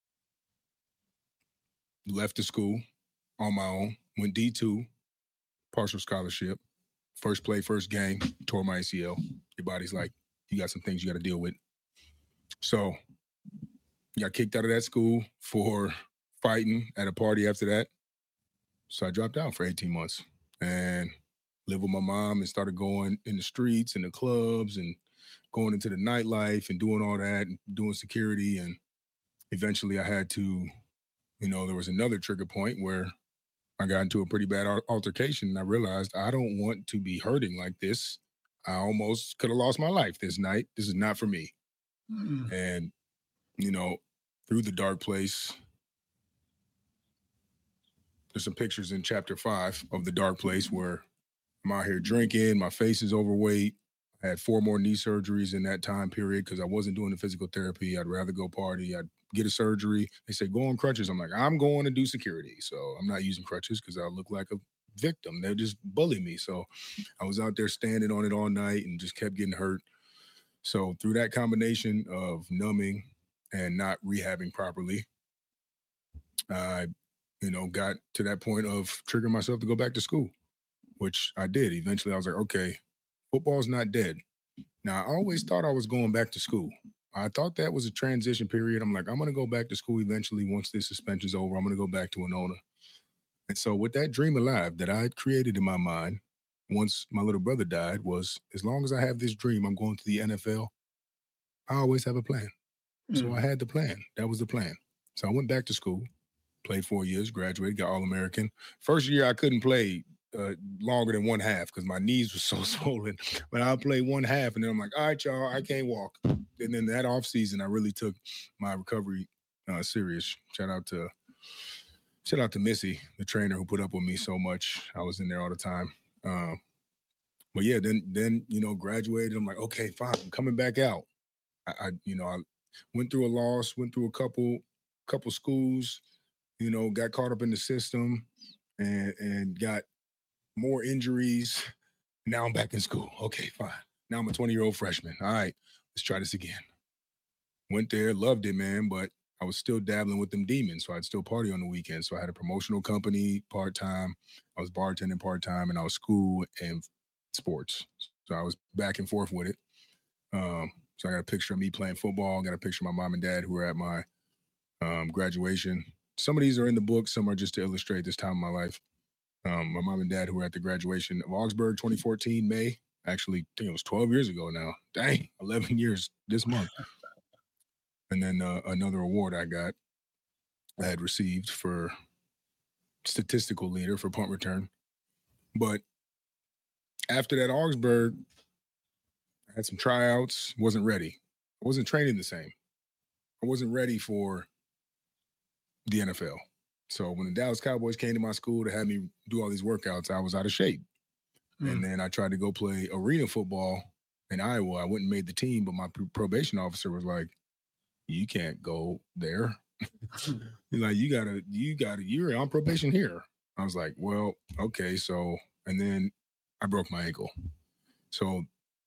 Left the school on my own. Went D2, partial scholarship. First play, first game, tore my ACL. Your body's like, you got some things you got to deal with. So got kicked out of that school for fighting at a party after that. So I dropped out for 18 months and lived with my mom and started going in the streets and the clubs and going into the nightlife and doing all that and doing security. And eventually I had to, there was another trigger point where I got into a pretty bad altercation and I realized I don't want to be hurting like this. I almost could have lost my life this night. This is not for me. And, through the dark place, there's some pictures in chapter 5 of The Dark Place where I'm out here drinking, my face is overweight. I had 4 more knee surgeries in that time period because I wasn't doing the physical therapy. I'd rather go party. I'd get a surgery. They say, go on crutches. I'm like, I'm going to do security. So I'm not using crutches because I look like a victim. They'll just bully me. So I was out there standing on it all night and just kept getting hurt. So through that combination of numbing and not rehabbing properly, I, got to that point of triggering myself to go back to school, which I did. Eventually I was like, okay, football's not dead. Now, I always thought I was going back to school. I thought that was a transition period. I'm like, I'm going to go back to school eventually once this suspension's over. I'm going to go back to Winona. And so with that dream alive that I had created in my mind, once my little brother died, was as long as I have this dream, I'm going to the NFL, I always have a plan. So I had the plan. That was the plan. So I went back to school, played 4 years, graduated, got All-American. First year I couldn't play longer than one half because my knees were so swollen. But I'll play one half, and then I'm like, all right, y'all, I can't walk. And then that off season, I really took my recovery serious. Shout out to Shout out to Missy, the trainer who put up with me so much. I was in there all the time. But yeah, then graduated. I'm like, okay, fine, I'm coming back out. I went through a loss, went through a couple schools, got caught up in the system and got more injuries. Now I'm back in school. Okay, fine. Now I'm a 20-year-old freshman. All right, let's try this again. Went there, loved it, man, but I was still dabbling with them demons, so I'd still party on the weekends. So I had a promotional company part-time. I was bartending part-time, and I was school and sports. So I was back and forth with it. So I got a picture of me playing football. I got a picture of my mom and dad who were at my graduation. Some of these are in the book. Some are just to illustrate this time of my life. My mom and dad who were at the graduation of Augsburg 2014, May. Actually, I think it was 12 years ago now. Dang, 11 years this month. And then another award I had received for statistical leader for punt return. But after that Augsburg, I had some tryouts, wasn't ready. I wasn't training the same. I wasn't ready for the NFL. So when the Dallas Cowboys came to my school to have me do all these workouts, I was out of shape. And then I tried to go play arena football in Iowa. I went and made the team, but my probation officer was like, you can't go there. He's like, you're on probation here. I was like, well, okay. So, and then I broke my ankle. So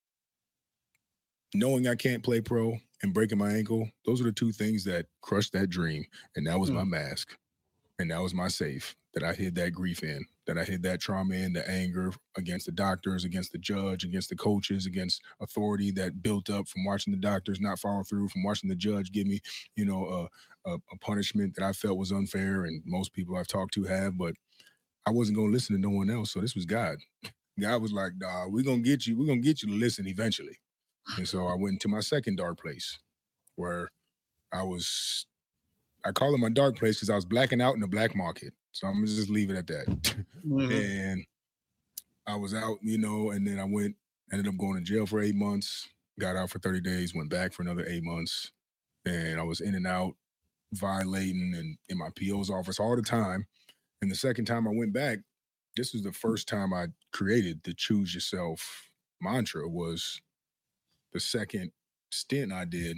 knowing I can't play pro and breaking my ankle, those are the two things that crushed that dream. And that was my mask. And that was my safe that I hid that grief in, that I hid that trauma in, the anger against the doctors, against the judge, against the coaches, against authority that built up from watching the doctors not follow through, from watching the judge give me, a punishment that I felt was unfair. And most people I've talked to have, but I wasn't going to listen to no one else. So this was God. God was like, nah, we're going to get you to listen eventually. And so I went into my second dark place where I call it my dark place because I was blacking out in the black market. So I'm going to just leave it at that. And I was out, and then I ended up going to jail for 8 months, got out for 30 days, went back for another 8 months. And I was in and out, violating and in my PO's office all the time. And the second time I went back, this was the first time I created the choose yourself mantra. Was the second stint I did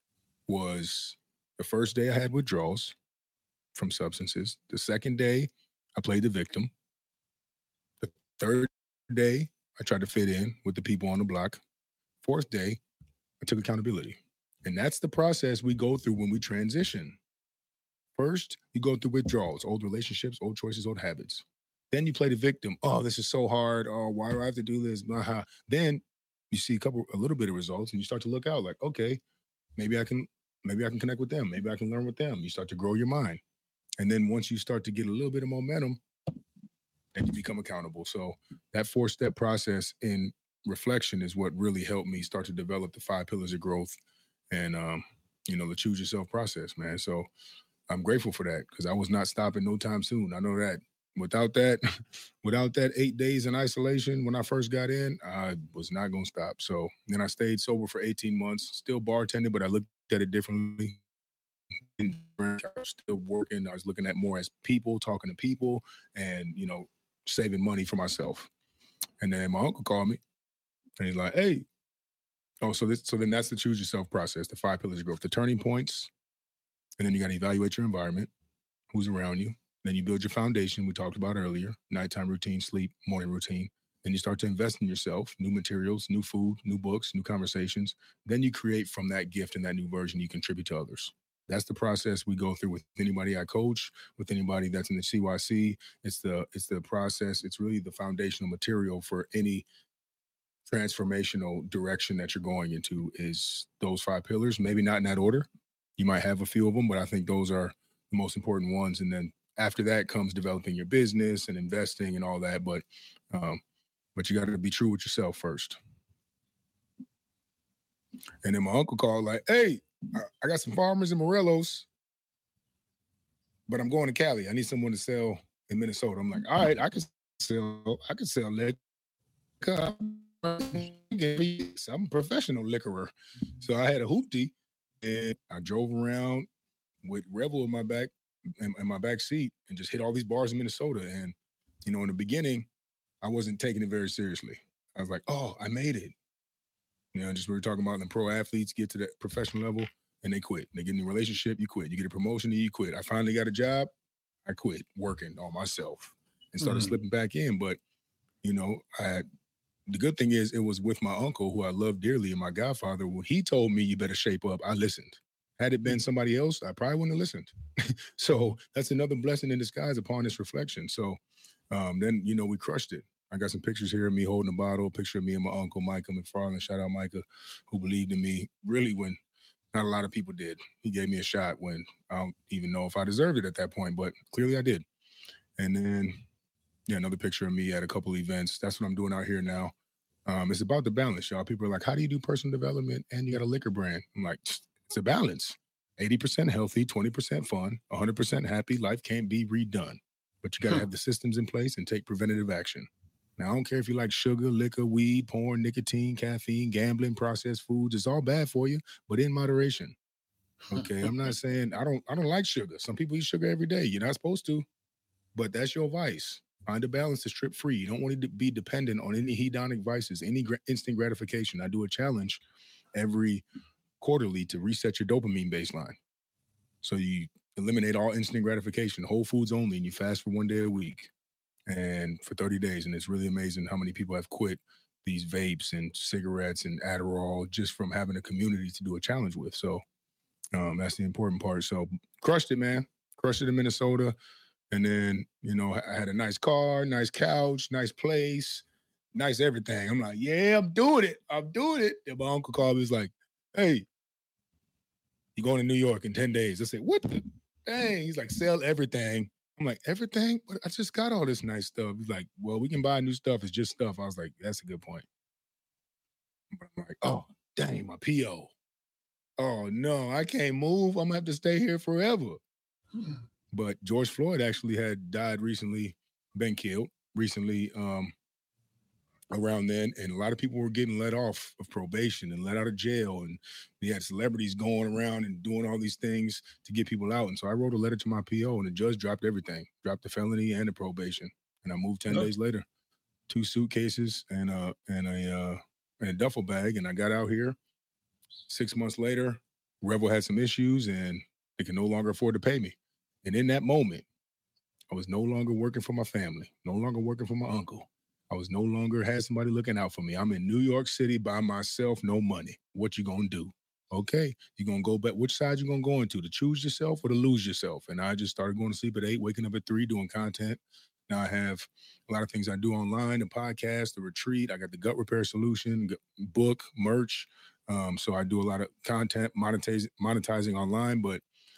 was the first day I had withdrawals from substances. The second day, I played the victim. The third day, I tried to fit in with the people on the block. Fourth day, I took accountability. And that's the process we go through when we transition. First, you go through withdrawals, old relationships, old choices, old habits. Then you play the victim. Oh, this is so hard. Oh, why do I have to do this? Then you see a little bit of results and you start to look out like, okay, maybe I can connect with them. Maybe I can learn with them. You start to grow your mind. And then once you start to get a little bit of momentum, then you become accountable. So that 4-step process in reflection is what really helped me start to develop the 5 pillars of growth and, the choose yourself process, man. So I'm grateful for that because I was not stopping no time soon. I know that. Without that 8 days in isolation when I first got in, I was not going to stop. So then I stayed sober for 18 months, still bartending, but I looked at it differently. I was still working. I was looking at more as people, talking to people, and, saving money for myself. And then my uncle called me, and he's like, hey. So then that's the choose yourself process, the 5 pillars of growth, the turning points. And then you got to evaluate your environment, who's around you. Then you build your foundation we talked about earlier, nighttime routine, sleep, morning routine. Then you start to invest in yourself, new materials, new food, new books, new conversations. Then you create from that gift and that new version, you contribute to others. That's the process we go through with anybody I coach, with anybody that's in the CYC. It's the process. It's really the foundational material for any transformational direction that you're going into is those 5 pillars, maybe not in that order. You might have a few of them, but I think those are the most important ones. And then after that comes developing your business and investing and all that. But you got to be true with yourself first. And then my uncle called like, hey, I got some farmers in Morelos, but I'm going to Cali. I need someone to sell in Minnesota. I'm like, all right, I could sell liquor. I'm a professional liquorer. So I had a hoopty and I drove around with Rebel in my back in my back seat and just hit all these bars in Minnesota. And, you know, in the beginning, I wasn't taking it very seriously. I was like, oh, I made it. You know, just we were talking about the pro athletes get to that professional level and they quit. They get in a relationship, you quit. You get a promotion, you quit. I finally got a job, I quit working on myself and started slipping back in. But, you know, the good thing is it was with my uncle, who I love dearly, and my godfather. When he told me you better shape up, I listened. Had it been somebody else, I probably wouldn't have listened. So that's another blessing in disguise upon this reflection. So then, you know, we crushed it. I got some pictures here of me holding a bottle, a picture of me and my uncle, Micah McFarland. Shout out Micah, who believed in me really when not a lot of people did. He gave me a shot when I don't even know if I deserved it at that point, but clearly I did. And then, yeah, another picture of me at a couple events. That's what I'm doing out here now. It's about the balance, y'all. People are like, how do you do personal development and you got a liquor brand? I'm like, it's a balance. 80% healthy, 20% fun, 100% happy. Life can't be redone. But you got to have the systems in place and take preventative action. Now, I don't care if you like sugar, liquor, weed, porn, nicotine, caffeine, gambling, processed foods. It's all bad for you, but in moderation. Okay, I'm not saying I don't like sugar. Some people eat sugar every day. You're not supposed to, but that's your vice. Find a balance to strip free. You don't want to be dependent on any hedonic vices, any instant gratification. I do a challenge every quarterly to reset your dopamine baseline. So you eliminate all instant gratification, whole foods only, and you fast for 1 day a week and for 30 days. And it's really amazing how many people have quit these vapes and cigarettes and Adderall just from having a community to do a challenge with. So that's the important part. So crushed it, man. Crushed it in Minnesota. And then, you know, I had a nice car, nice couch, nice place, nice everything. I'm like, yeah, I'm doing it. I'm doing it. And my uncle called me, was like, hey, you going to New York in 10 days. I said, what the dang? He's like, sell everything. I'm like, everything? But I just got all this nice stuff. He's like, well, we can buy new stuff. It's just stuff. I was like, that's a good point. But I'm like, oh, dang, my PO. Oh, no, I can't move. I'm going to have to stay here forever. But George Floyd actually had died recently, been killed recently around then. And a lot of people were getting let off of probation and let out of jail. And we had celebrities going around and doing all these things to get people out. And so I wrote a letter to my PO and the judge dropped everything, dropped the felony and the probation. And I moved 10 days later, 2 suitcases and a duffel bag. And I got out here. 6 months later, Revel had some issues and they could no longer afford to pay me. And in that moment, I was no longer working for my family, no longer working for my uncle. I was no longer had somebody looking out for me. I'm in New York City by myself, no money. What you gonna do? Okay, you gonna go back. Which side you gonna go into? To choose yourself or to lose yourself? And I just started going to sleep at 8, waking up at 3, doing content. Now I have a lot of things I do online, the podcast, the retreat. I got the gut repair solution, book, merch. So I do a lot of content, monetizing online, but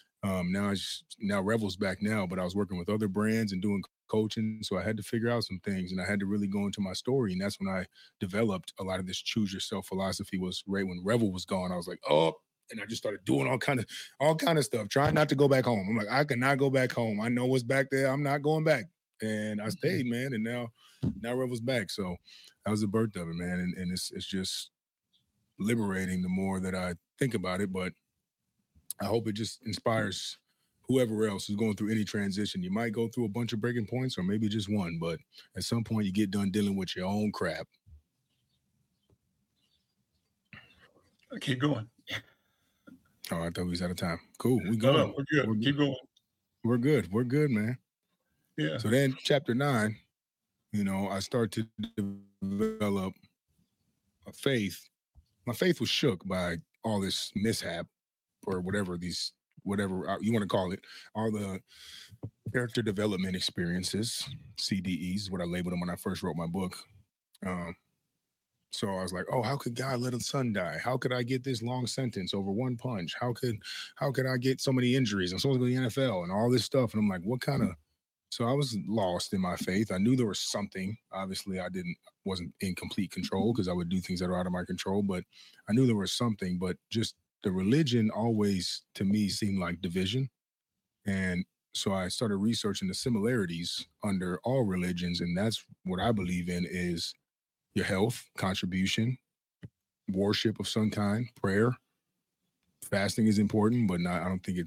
now Revel's back now, but I was working with other brands and doing coaching. So I had to figure out some things and I had to really go into my story. And that's when I developed a lot of this choose yourself philosophy. Was right when Revel was gone. I was like, oh, and I just started doing all kind of stuff, trying not to go back home. I'm like, I cannot go back home. I know what's back there. I'm not going back. And I stayed, man. And now Revel's back. So that was the birth of it, man. And it's just liberating the more that I think about it. But I hope it just inspires whoever else is going through any transition. You might go through a bunch of breaking points or maybe just one, but at some point you get done dealing with your own crap.
Keep going.
Oh, I thought we was out of time. Cool. We going.
No, we're good. Keep going.
We're good. We're good, man.
Yeah.
So then chapter 9, you know, I start to develop a faith. My faith was shook by all this mishap or whatever you want to call it, all the character development experiences, CDEs is what I labeled them when I first wrote my book. So I was like, oh, how could God let a son die? How could I get this long sentence over one punch? How could I get so many injuries? I'm supposed to go to the NFL and all this stuff. And I'm like, what kind of, so I was lost in my faith. I knew there was something. Obviously, wasn't in complete control because I would do things that are out of my control, but I knew there was something, but just the religion always, to me, seemed like division. And so I started researching the similarities under all religions. And that's what I believe in is your health, contribution, worship of some kind, prayer. Fasting is important, but I don't think it's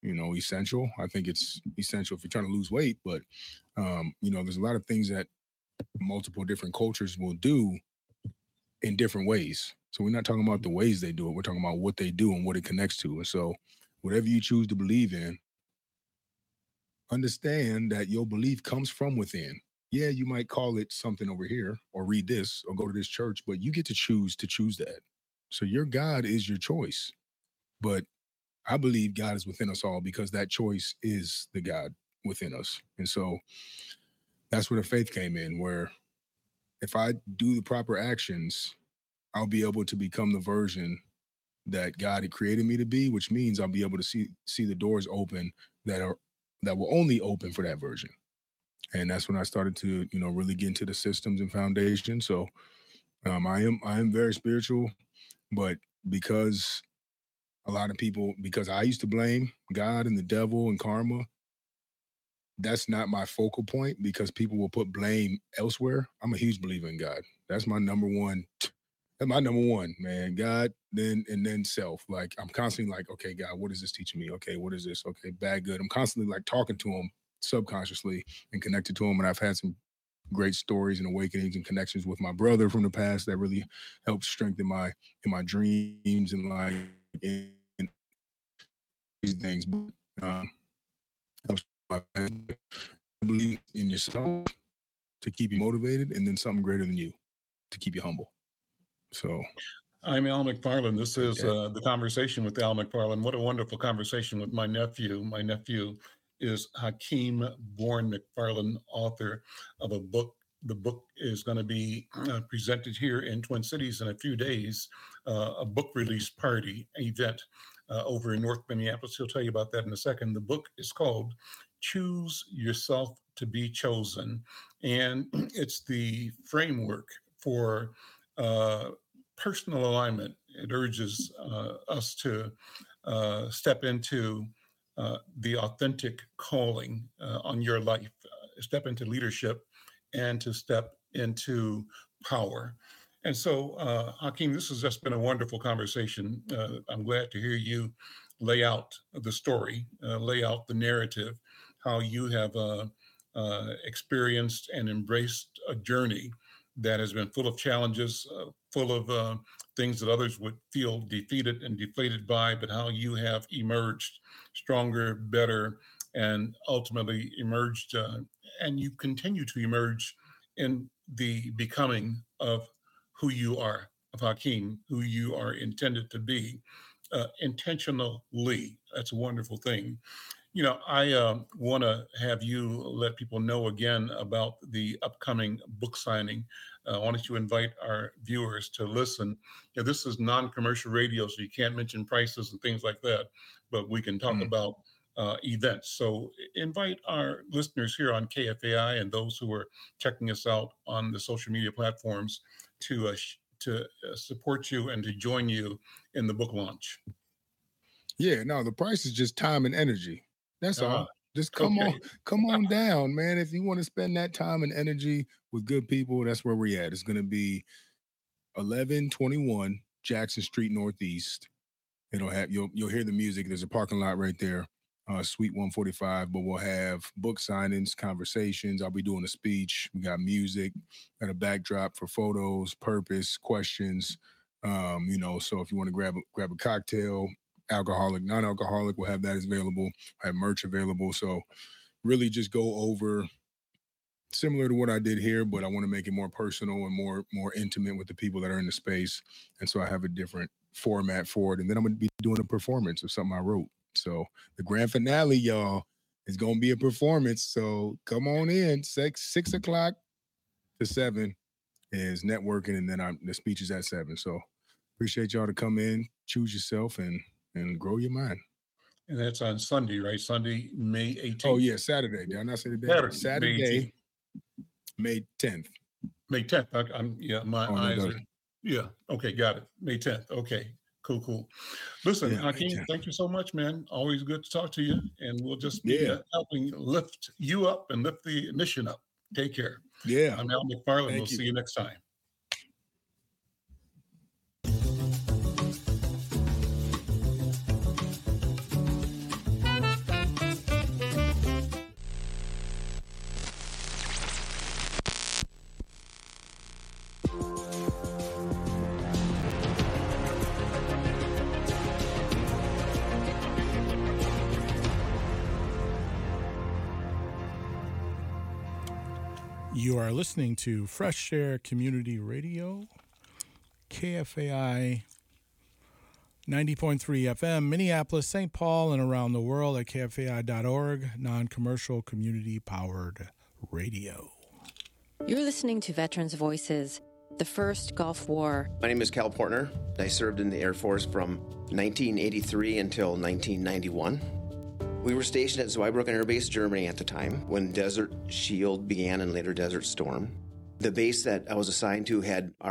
essential. I think it's essential if you're trying to lose weight, but there's a lot of things that multiple different cultures will do in different ways. So we're not talking about the ways they do it. We're talking about what they do and what it connects to. And so whatever you choose to believe in, understand that your belief comes from within. Yeah, you might call it something over here or read this or go to this church, but you get to choose that. So your God is your choice. But I believe God is within us all because that choice is the God within us. And so that's where the faith came in, where if I do the proper actions, I'll be able to become the version that God had created me to be, which means I'll be able to see the doors open that will only open for that version. And that's when I started to, really get into the systems and foundation. So I am very spiritual, but because I used to blame God and the devil and karma, that's not my focal point because people will put blame elsewhere. I'm a huge believer in God. That's my number one. That's my number one, man. God, then self. Like I'm constantly like, okay, God, what is this teaching me? Okay, what is this? Okay, bad, good. I'm constantly like talking to him subconsciously and connected to him. And I've had some great stories and awakenings and connections with my brother from the past that really helped strengthen my dreams and like in these things. Helps my believe in yourself to keep you motivated, and then something greater than you to keep you humble. So
I'm Al McFarland. This is the conversation with Al McFarland. What a wonderful conversation with my nephew. My nephew is Hakeem Bourne McFarland, author of a book. The book is going to be presented here in Twin Cities in a few days, a book release party event over in North Minneapolis. He'll tell you about that in a second. The book is called Choose Yourself to Be Chosen, and it's the framework for personal alignment. It urges us to step into the authentic calling on your life, step into leadership, and to step into power. And so, Hakeem, this has just been a wonderful conversation. I'm glad to hear you lay out the story, lay out the narrative, how you have experienced and embraced a journey that has been full of challenges, full of things that others would feel defeated and deflated by, but how you have emerged stronger, better, and ultimately emerged, and you continue to emerge in the becoming of who you are, of Hakeem, who you are intended to be, intentionally. That's a wonderful thing. I want to have you let people know again about the upcoming book signing. Why don't you invite our viewers to listen? This is non-commercial radio, so you can't mention prices and things like that, but we can talk about events. So invite our listeners here on KFAI and those who are checking us out on the social media platforms to support you and to join you in the book launch.
Yeah, no, the price is just time and energy. That's all. Just come on down, man. If you want to spend that time and energy with good people, that's where we're at. It's going to be 1121 Jackson Street Northeast. It'll have you'll hear the music. There's a parking lot right there, Suite 145. But we'll have book signings, conversations. I'll be doing a speech. We got music and a backdrop for photos, purpose, questions. So if you want to grab a cocktail, alcoholic, non-alcoholic, we'll have that available. I have merch available. So really just go over similar to what I did here, but I want to make it more personal and more intimate with the people that are in the space. And so I have a different format for it. And then I'm going to be doing a performance of something I wrote. So the grand finale, y'all, is going to be a performance. So come on in. 6 o'clock to 7 is networking. And then the speech is at 7. So appreciate y'all to come in, choose yourself, and grow your mind.
And that's on Sunday, right? Sunday, May 18th.
Oh, yeah, Saturday. Did I not say the day? Saturday, May 10th.
May 10th. My eyes are. Yeah. Okay, got it. May 10th. Okay, cool. Listen, Hakeem, thank you so much, man. Always good to talk to you. And we'll just be helping lift you up and lift the mission up. Take care.
Yeah.
I'm Al McFarland. We'll see you next time.
are listening to Fresh Air Community Radio, KFAI 90.3 FM, Minneapolis, St. Paul, and around the world at KFAI.org, non-commercial community-powered radio.
You're listening to Veterans Voices, the first Gulf War.
My name is Cal Portner. I served in the Air Force from 1983 until 1991. We were stationed at Zweibrücken Air Base, Germany at the time, when Desert Shield began and later Desert Storm. The base that I was assigned to had